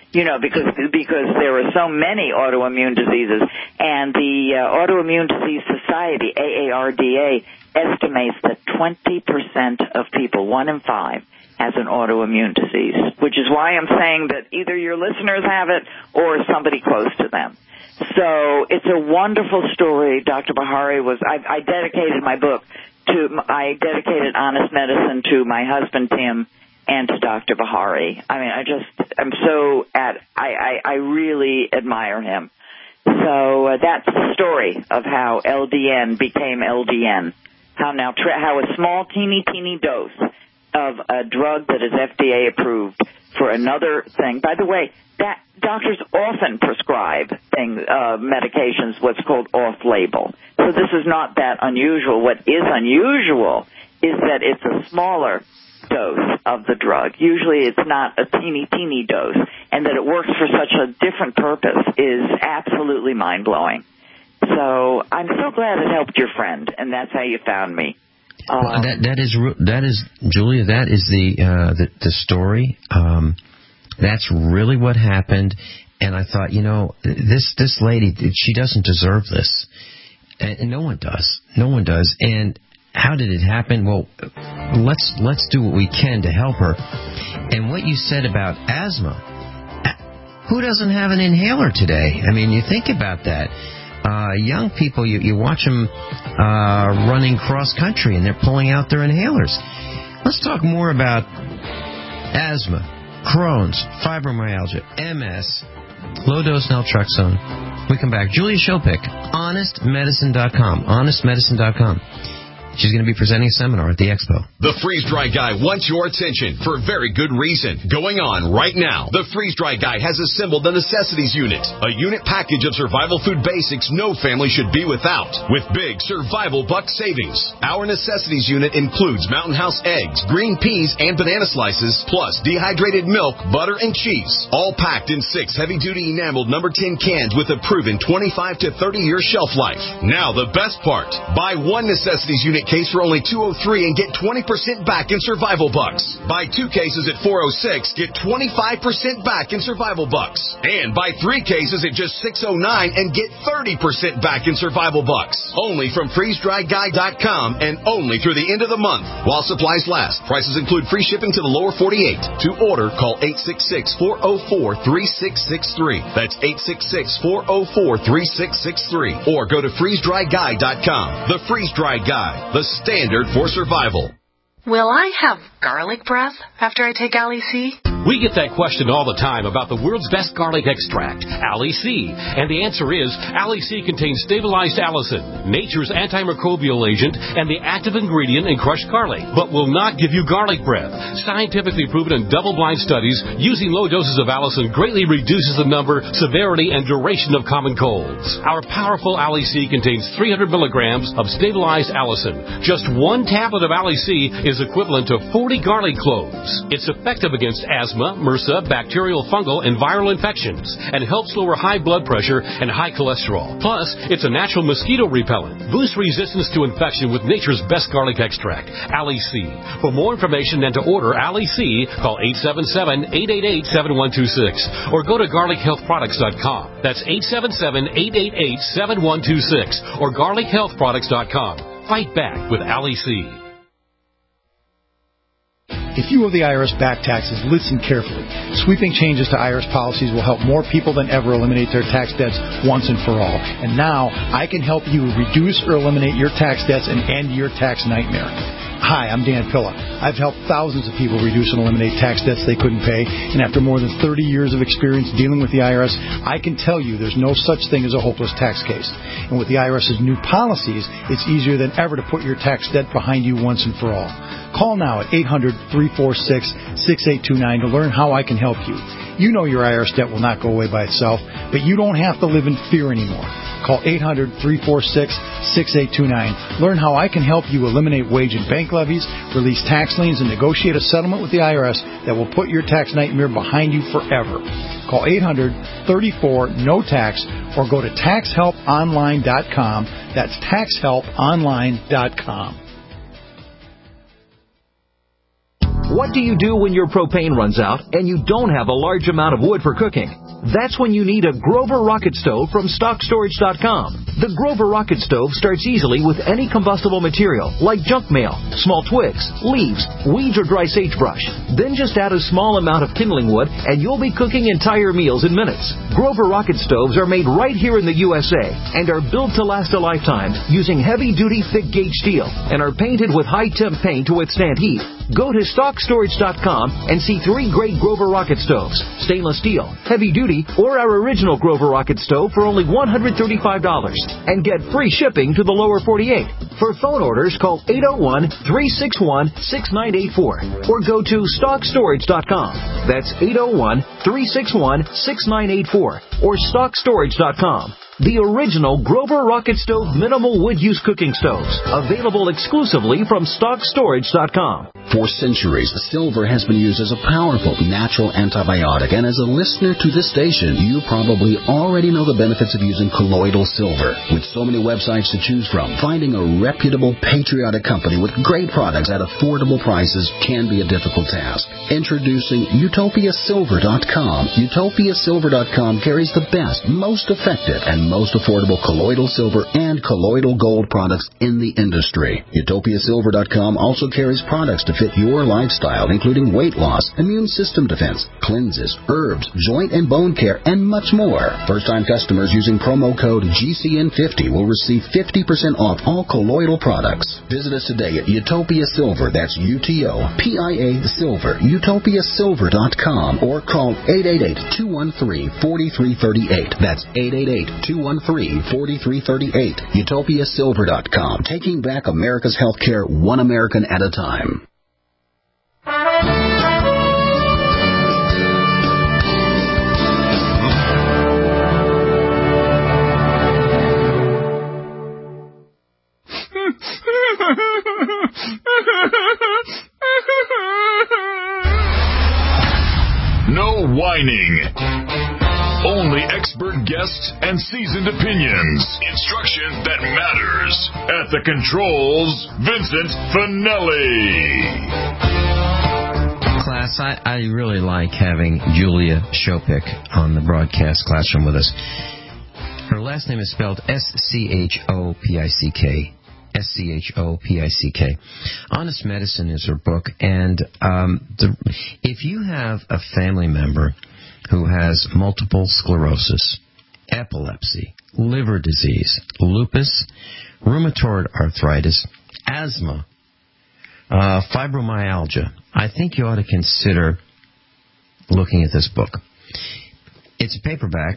C: You know, because because there are so many autoimmune diseases, and the uh, Autoimmune Disease Society, A A R D A, estimates that twenty percent of people, one in five, has an autoimmune disease, which is why I'm saying that either your listeners have it or somebody close to them. So it's a wonderful story. Doctor Bahari was, I, I dedicated my book to, I dedicated Honest Medicine to my husband, Tim, and to Doctor Bahari. I mean, I just, I'm so at, I, I, I really admire him. So uh, that's the story of how L D N became L D N. How now, tra- how a small, teeny, teeny dose of a drug that is F D A approved for another thing. By the way, that doctors often prescribe things, uh, medications, what's called off-label. So this is not that unusual. What is unusual is that it's a smaller dose of the drug. Usually it's not a teeny, teeny dose. And that it works for such a different purpose is absolutely mind-blowing. So I'm so glad it helped your friend, and that's how you found me. Um,
B: well, that that is that is Julia. That is the uh, the, the story. Um, that's really what happened. And I thought, you know, this this lady, she doesn't deserve this, and no one does. No one does. And how did it happen? Well, let's let's do what we can to help her. And what you said about asthma, who doesn't have an inhaler today? I mean, you think about that. Uh, young people, you, you watch them uh, running cross-country, and they're pulling out their inhalers. Let's talk more about asthma, Crohn's, fibromyalgia, M S, low-dose naltrexone. We come back. Julia Shopik, honest medicine dot com, honest medicine dot com. She's going to be presenting a seminar at the Expo.
N: The Freeze Dry Guy wants your attention for very good reason. Going on right now, the Freeze Dry Guy has assembled the Necessities Unit, a unit package of survival food basics no family should be without, with big survival buck savings. Our Necessities Unit includes Mountain House eggs, green peas, and banana slices, plus dehydrated milk, butter, and cheese, all packed in six heavy-duty enameled number ten cans with a proven twenty-five to thirty year shelf life. Now the best part, buy one Necessities Unit case for only two hundred three dollars and get twenty percent back in survival bucks. Buy two cases at four hundred six dollars, get twenty-five percent back in survival bucks. And buy three cases at just six hundred nine dollars and get thirty percent back in survival bucks. Only from freeze dry guy dot com and only through the end of the month while supplies last. Prices include free shipping to the lower forty-eight. To order, call eight six six, four zero four, three six six three. That's eight six six, four zero four, three six six three. Or go to freeze dry guy dot com. The Freeze Dry Guy, the standard for survival.
O: Will I have garlic breath after I take Ali C?
K: We get that question all the time about the world's best garlic extract, Ali C. And the answer is, Ali C contains stabilized allicin, nature's antimicrobial agent, and the active ingredient in crushed garlic, but will not give you garlic breath. Scientifically proven in double-blind studies, using low doses of allicin greatly reduces the number, severity, and duration of common colds. Our powerful Ali C contains three hundred milligrams of stabilized allicin. Just one tablet of Ali C is equivalent to forty garlic cloves. It's effective against asthma, MRSA, bacterial, fungal, and viral infections, and helps lower high blood pressure and high cholesterol. Plus, it's a natural mosquito repellent. Boost resistance to infection with nature's best garlic extract, Ali C. For more information and to order Ali C, call eight seven seven, eight eight eight, seven one two six or go to garlic health products dot com. That's eight seven seven, eight eight eight, seven one two six or garlic health products dot com. Fight back with Ali C.
P: If you owe the I R S back taxes, listen carefully. Sweeping changes to I R S policies will help more people than ever eliminate their tax debts once and for all. And now, I can help you reduce or eliminate your tax debts and end your tax nightmare. Hi, I'm Dan Pilla. I've helped thousands of people reduce and eliminate tax debts they couldn't pay, and after more than thirty years of experience dealing with the I R S, I can tell you there's no such thing as a hopeless tax case. And with the IRS's new policies, it's easier than ever to put your tax debt behind you once and for all. Call now at eight hundred, three four six, six eight two nine to learn how I can help you. You know your I R S debt will not go away by itself, but you don't have to live in fear anymore. Call eight hundred, three four six, six eight two nine. Learn how I can help you eliminate wage and bank levies, release tax liens, and negotiate a settlement with the I R S that will put your tax nightmare behind you forever. Call eight hundred, three four, N O tax or go to tax help online dot com. That's tax help online dot com.
Q: What do you do when your propane runs out and you don't have a large amount of wood for cooking? That's when you need a Grover Rocket Stove from stock storage dot com. The Grover Rocket Stove starts easily with any combustible material like junk mail, small twigs, leaves, weeds, or dry sagebrush. Then just add a small amount of kindling wood and you'll be cooking entire meals in minutes. Grover Rocket Stoves are made right here in the U S A and are built to last a lifetime using heavy-duty thick-gauge steel and are painted with high-temp paint to withstand heat. Go to stock storage dot com and see three great Grover Rocket Stoves, stainless steel, heavy-duty, or our original Grover Rocket Stove for only one hundred thirty-five dollars and get free shipping to the lower forty-eight. For phone orders, call eight oh one, three six one, six nine eight four or go to stock storage dot com. That's eight oh one, three six one, six nine eight four or stock storage dot com. The original Grover Rocket Stove minimal wood use cooking stoves, available exclusively from stock storage dot com.
R: For centuries, silver has been used as a powerful natural antibiotic, and as a listener to this station, you probably already know the benefits of using colloidal silver. With so many websites to choose from, finding a reputable, patriotic company with great products at affordable prices can be a difficult task. Introducing Utopia Silver dot com. Utopia Silver dot com carries the best, most effective, and most affordable colloidal silver and colloidal gold products in the industry. Utopia Silver dot com also carries products to fit your lifestyle, including weight loss, immune system defense, cleanses, herbs, joint and bone care, and much more. First-time customers using promo code G C N fifty will receive fifty percent off all colloidal products. Visit us today at Utopia Silver, that's U T O P I A Silver, Utopia Silver dot com, or call eight eight eight, two one three, four three three eight. That's eight eight eight, two one three, four three three eight. Utopia Silver dot com, taking back America's healthcare one American at a time.
A: No whining. Only expert guests and seasoned opinions. Instruction that matters. At the controls, Vincent Finelli.
B: Class, I, I really like having Julia Shopik on the broadcast classroom with us. Her last name is spelled S C H O P I C K. S C H O P I C K. Honest Medicine is her book, and um, the, if you have a family member who has multiple sclerosis, epilepsy, liver disease, lupus, rheumatoid arthritis, asthma, uh, fibromyalgia, I think you ought to consider looking at this book. It's a paperback,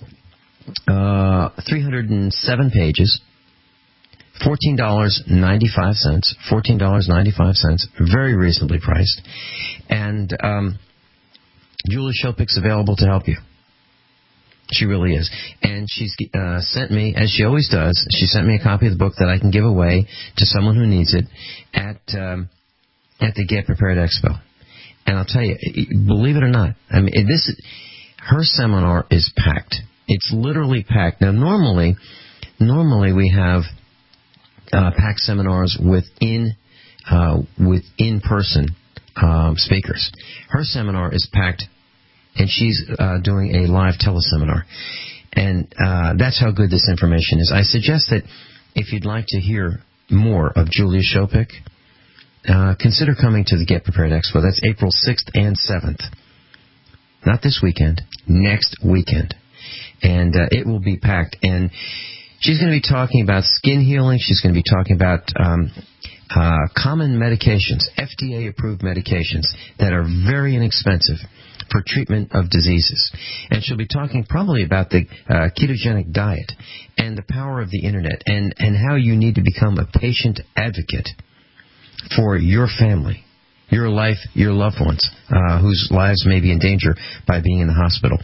B: uh, three hundred seven pages, fourteen dollars and ninety-five cents, fourteen dollars and ninety-five cents, very reasonably priced. And um, Julia Shopik's available to help you. She really is. And she's uh, sent me, as she always does, she sent me a copy of the book that I can give away to someone who needs it at um, at the Get Prepared Expo. And I'll tell you, believe it or not, I mean, this her seminar is packed. It's literally packed. Now, normally, normally we have uh, packed seminars with in uh, with in-person um, speakers. Her seminar is packed, and she's uh, doing a live teleseminar. And uh, that's how good this information is. I suggest that if you'd like to hear more of Julia Shopik, uh, consider coming to the Get Prepared Expo. That's April sixth and seventh. Not this weekend, next weekend. And uh, it will be packed. And she's going to be talking about skin healing. She's going to be talking about um, uh, common medications, F D A-approved medications that are very inexpensive for treatment of diseases. And she'll be talking probably about the uh, ketogenic diet and the power of the Internet and, and how you need to become a patient advocate for your family, your life, your loved ones, uh, whose lives may be in danger by being in the hospital.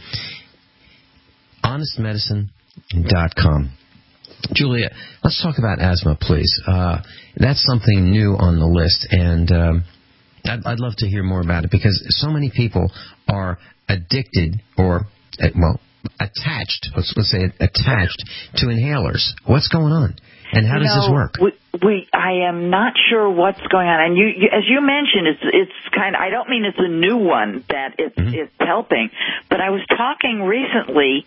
B: honest medicine dot com. Julia, let's talk about asthma, please. Uh, that's something new on the list, and um, I'd, I'd love to hear more about it because so many people are addicted or, uh, well, attached, let's, let's say attached to inhalers. What's going on? And how
C: you
B: does
C: know,
B: this work?
C: We, we, I am not sure what's going on. And you, you as you mentioned, it's it's kind of, I don't mean it's a new one that it's, mm-hmm. it's helping, but I was talking recently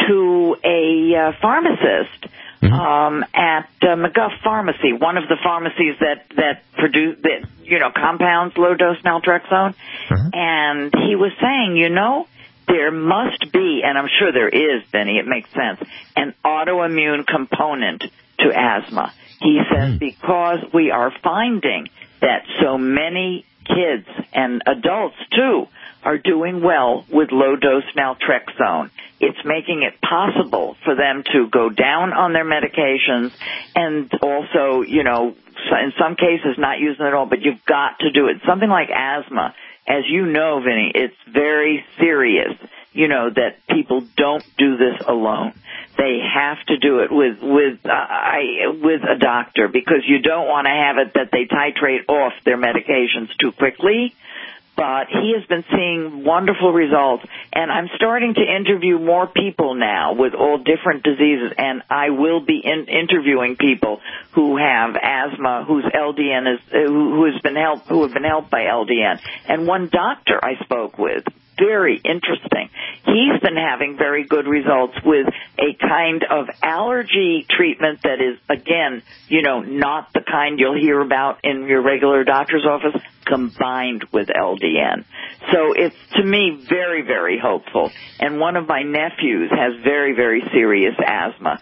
C: to a uh, pharmacist mm-hmm. um, at uh, McGuff Pharmacy, one of the pharmacies that, that produce, that, you know, compounds low-dose naltrexone. Mm-hmm. And he was saying, you know, there must be, and I'm sure there is, Benny, it makes sense, an autoimmune component to asthma. He says because we are finding that so many kids and adults, too, are doing well with low-dose naltrexone. It's making it possible for them to go down on their medications and also, you know, in some cases not use them at all, but you've got to do it. Something like asthma, as you know, Vinny, it's very serious, you know, that people don't do this alone. They have to do it with with uh, I, with a doctor because you don't want to have it that they titrate off their medications too quickly. But he has been seeing wonderful results, and I'm starting to interview more people now with all different diseases, and I will be in, interviewing people who have asthma, whose L D N is who, who has been helped, who have been helped by L D N. And one doctor I spoke with, very interesting. He's been having very good results with a kind of allergy treatment that is, again, you know, not the kind you'll hear about in your regular doctor's office, combined with L D N. So it's, to me, very, very hopeful. And one of my nephews has very, very serious asthma.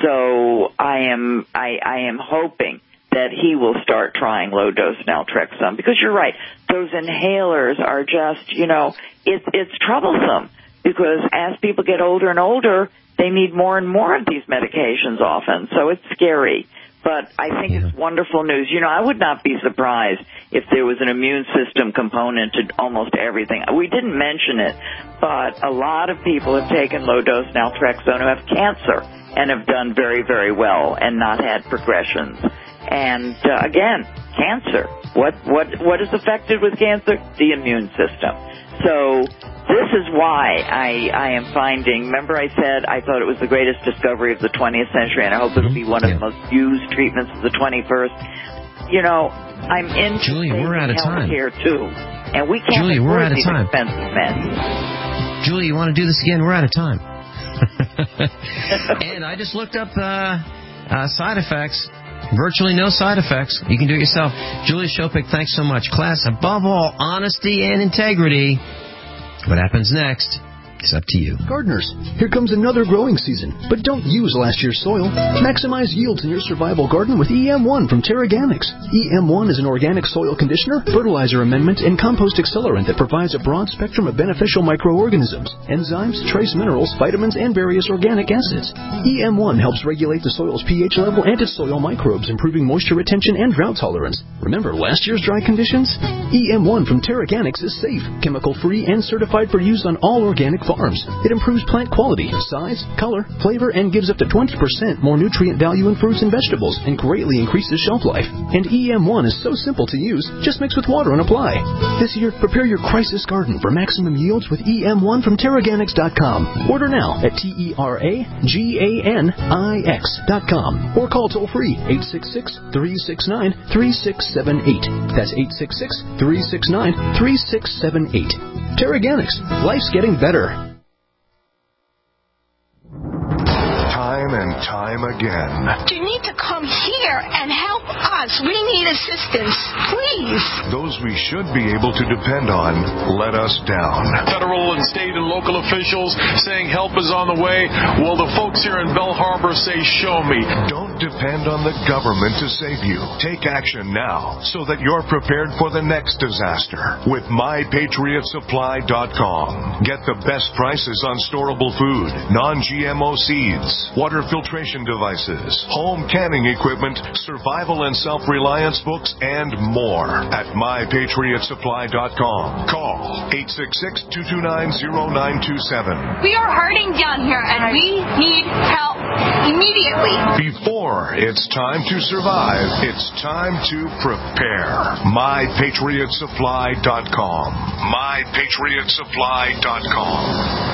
C: So I am, I, I am hoping that he will start trying low-dose naltrexone. Because you're right, those inhalers are just, you know, it's it's troublesome. Because as people get older and older, they need more and more of these medications often. So it's scary. But I think yeah. it's wonderful news. You know, I would not be surprised if there was an immune system component to almost everything. We didn't mention it, but a lot of people have taken low-dose naltrexone who have cancer and have done very, very well and not had progressions. And, uh, again, cancer. What, what, what is affected with cancer? The immune system. So this is why I, I am finding, remember I said I thought it was the greatest discovery of the twentieth century, and I hope it'll be one of yeah. the most used treatments of the twenty-first. You know, I'm in
B: Julia, we're out of time
C: here too, and we can't
B: Julia, we're out of
C: these
B: time.
C: expensive meds.
B: Julia, you want to do this again? We're out of time. And I just looked up uh, uh, side effects. Virtually no side effects. You can do it yourself. Julia Shopik, thanks so much. Class, above all, honesty and integrity. What happens next? It's up to you.
G: Gardeners, here comes another growing season, but don't use last year's soil. Maximize yields in your survival garden with E M one from TerraGanix. E M one is an organic soil conditioner, fertilizer amendment, and compost accelerant that provides a broad spectrum of beneficial microorganisms, enzymes, trace minerals, vitamins, and various organic acids. E M one helps regulate the soil's pH level and its soil microbes, improving moisture retention and drought tolerance. Remember last year's dry conditions? E M one from TerraGanix is safe, chemical-free, and certified for use on all organic farms. It improves plant quality, size, color, flavor, and gives up to twenty percent more nutrient value in fruits and vegetables and greatly increases shelf life. And E M one is so simple to use, just mix with water and apply. This year, prepare your crisis garden for maximum yields with E M one from Terraganix dot com. Order now at T E R A G A N I X dot com or call toll-free eight six six, three six nine, three six seven eight. That's eight six six, three six nine, three six seven eight. TerraGanix. Life's getting better.
S: Time and time again.
H: You need to come here and help us. We need assistance, please.
S: Those we should be able to depend on let us down.
T: Federal and state and local officials saying help is on the way. Well, the folks here in Bell Harbor say, show me.
S: Don't depend on the government to save you. Take action now so that you're prepared for the next disaster with my patriot supply dot com. Get the best prices on storable food, non G M O seeds, water filtration devices, home canning equipment, survival and self-reliance books, and more at my patriot supply dot com. Call eight six six, two two nine, zero nine two seven.
U: We are hurting down here, and we need help immediately.
S: Before it's time to survive, it's time to prepare. my patriot supply dot com. my patriot supply dot com.